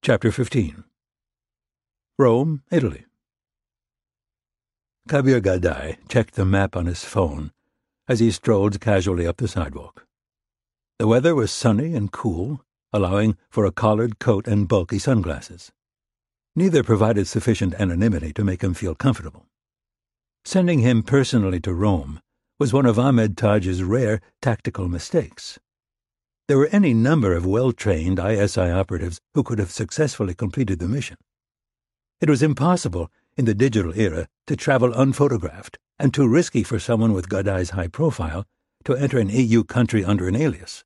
Chapter 15. Rome, Italy. Kabir Gadai checked the map on his phone as he strolled casually up the sidewalk. The weather was sunny and cool, allowing for a collared coat and bulky sunglasses. Neither provided sufficient anonymity to make him feel comfortable. Sending him personally to Rome was one of Ahmed Taj's rare tactical mistakes. There were any number of well-trained ISI operatives who could have successfully completed the mission. It was impossible in the digital era to travel unphotographed, and too risky for someone with Gadai's high profile to enter an EU country under an alias.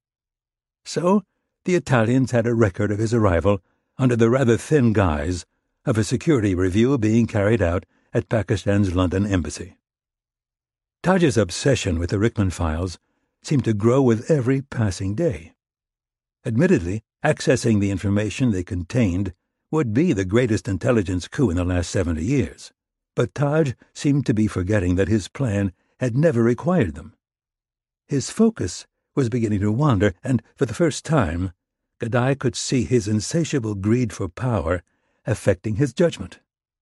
So the Italians had a record of his arrival under the rather thin guise of a security review being carried out at Pakistan's London embassy. Taj's obsession with the Rickman files seemed to grow with every passing day. Admittedly, accessing the information they contained would be the greatest intelligence coup in the last 70 years, but Taj seemed to be forgetting that his plan had never required them. His focus was beginning to wander, and for the first time, Gadai could see his insatiable greed for power affecting his judgment.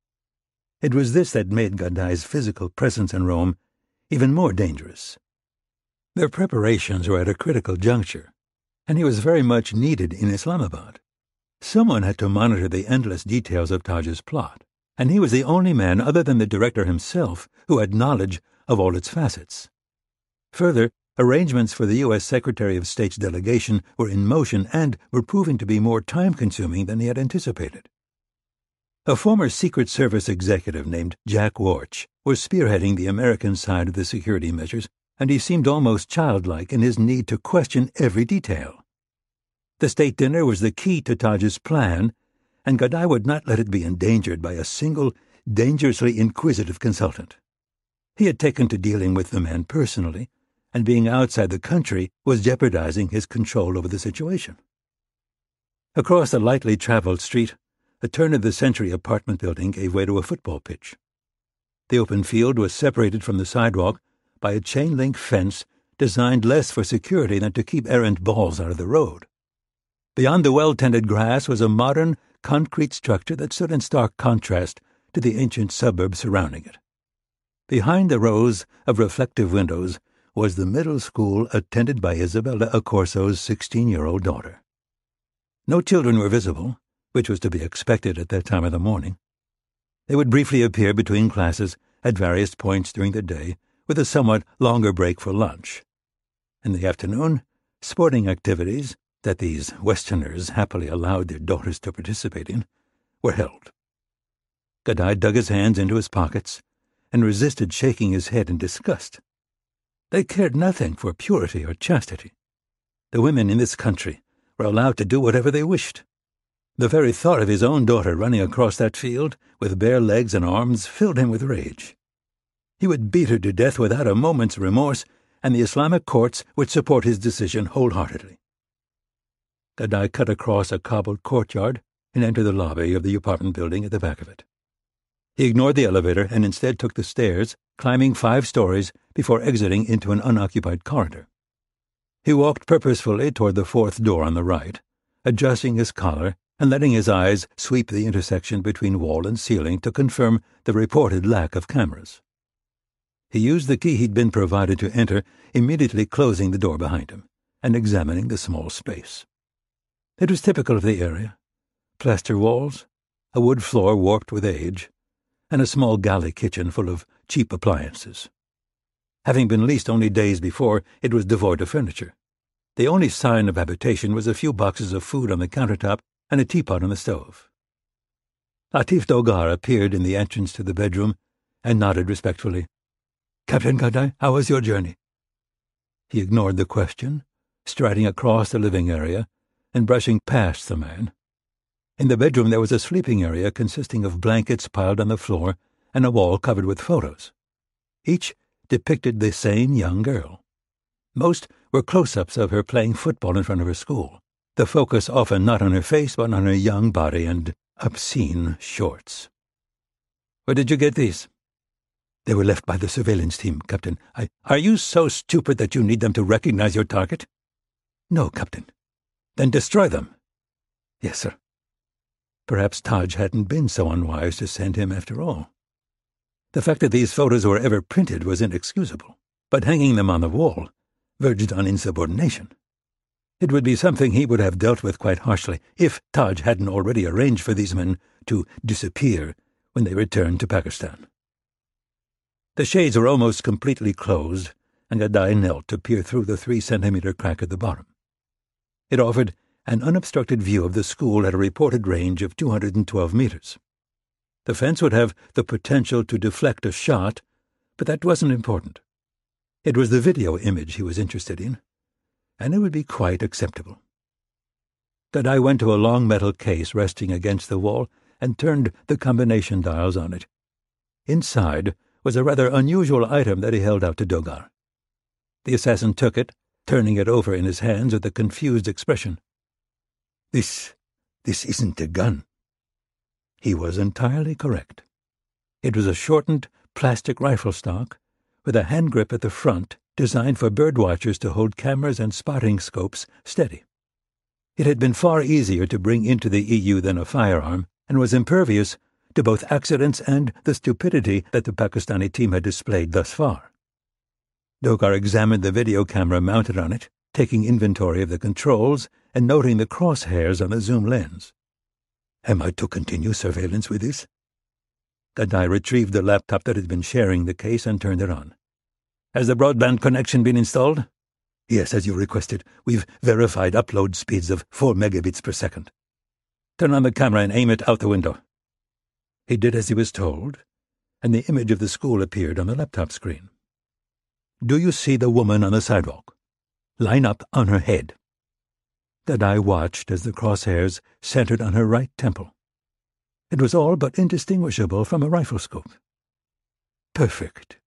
It was this that made Gadai's physical presence in Rome even more dangerous. Their preparations were at a critical juncture, and he was very much needed in Islamabad. Someone had to monitor the endless details of Taj's plot, and he was the only man other than the director himself who had knowledge of all its facets. Further, arrangements for the U.S. Secretary of State's delegation were in motion and were proving to be more time-consuming than he had anticipated. A former Secret Service executive named Jack Warch was spearheading the American side of the security measures, and he seemed almost childlike in his need to question every detail. The state dinner was the key to Taj's plan, and Gadai would not let it be endangered by a single, dangerously inquisitive consultant. He had taken to dealing with the man personally, and being outside the country was jeopardizing his control over the situation. Across a lightly traveled street, a turn-of-the-century apartment building gave way to a football pitch. The open field was separated from the sidewalk by a chain-link fence designed less for security than to keep errant balls out of the road. Beyond the well-tended grass was a modern, concrete structure that stood in stark contrast to the ancient suburbs surrounding it. Behind the rows of reflective windows was the middle school attended by Isabella Accorso's 16-year-old daughter. No children were visible, which was to be expected at that time of the morning. They would briefly appear between classes at various points during the day, with a somewhat longer break for lunch. In the afternoon, sporting activities that these Westerners happily allowed their daughters to participate in were held. Gadai dug his hands into his pockets and resisted shaking his head in disgust. They cared nothing for purity or chastity. The women in this country were allowed to do whatever they wished. The very thought of his own daughter running across that field with bare legs and arms filled him with rage. He would beat her to death without a moment's remorse, and the Islamic courts would support his decision wholeheartedly. Gadai cut across a cobbled courtyard and entered the lobby of the apartment building at the back of it. He ignored the elevator and instead took the stairs, climbing 5 stories before exiting into an unoccupied corridor. He walked purposefully toward the 4th door on the right, adjusting his collar and letting his eyes sweep the intersection between wall and ceiling to confirm the reported lack of cameras. He used the key he'd been provided to enter, immediately closing the door behind him and examining the small space. It was typical of the area: plaster walls, a wood floor warped with age, and a small galley kitchen full of cheap appliances. Having been leased only days before, it was devoid of furniture. The only sign of habitation was a few boxes of food on the countertop and a teapot on the stove. Latif Dogar appeared in the entrance to the bedroom and nodded respectfully. "Captain Gadai, how was your journey?" He ignored the question, striding across the living area and brushing past the man. In the bedroom there was a sleeping area consisting of blankets piled on the floor and a wall covered with photos. Each depicted the same young girl. Most were close-ups of her playing football in front of her school, the focus often not on her face but on her young body and obscene shorts. "Where did you get these?" "They were left by the surveillance team, Captain. Are you so stupid that you need them to recognize your target?" "No, Captain." "Then destroy them." "Yes, sir." Perhaps Taj hadn't been so unwise to send him after all. The fact that these photos were ever printed was inexcusable, but hanging them on the wall verged on insubordination. It would be something he would have dealt with quite harshly if Taj hadn't already arranged for these men to disappear when they returned to Pakistan. The shades were almost completely closed, and Gadai knelt to peer through the 3-centimeter crack at the bottom. It offered an unobstructed view of the school at a reported range of 212 meters. The fence would have the potential to deflect a shot, but that wasn't important. It was the video image he was interested in, and it would be quite acceptable. Gadai went to a long metal case resting against the wall and turned the combination dials on it. Inside was a rather unusual item that he held out to Dogar. The assassin took it, turning it over in his hands with a confused expression. This isn't a gun." He was entirely correct. It was a shortened plastic rifle stock with a hand grip at the front designed for birdwatchers to hold cameras and spotting scopes steady. It had been far easier to bring into the EU than a firearm, and was impervious to both accidents and the stupidity that the Pakistani team had displayed thus far. Dogar examined the video camera mounted on it, taking inventory of the controls and noting the crosshairs on the zoom lens. "Am I to continue surveillance with this?" Gadai retrieved the laptop that had been sharing the case and turned it on. "Has the broadband connection been installed?" "Yes, as you requested. We've verified upload speeds of 4 megabits per second." "Turn on the camera and aim it out the window." He did as he was told, and the image of the school appeared on the laptop screen. "Do you see the woman on the sidewalk? Line up on her head." Gadai watched as the crosshairs centered on her right temple. It was all but indistinguishable from a rifle scope. "Perfect,"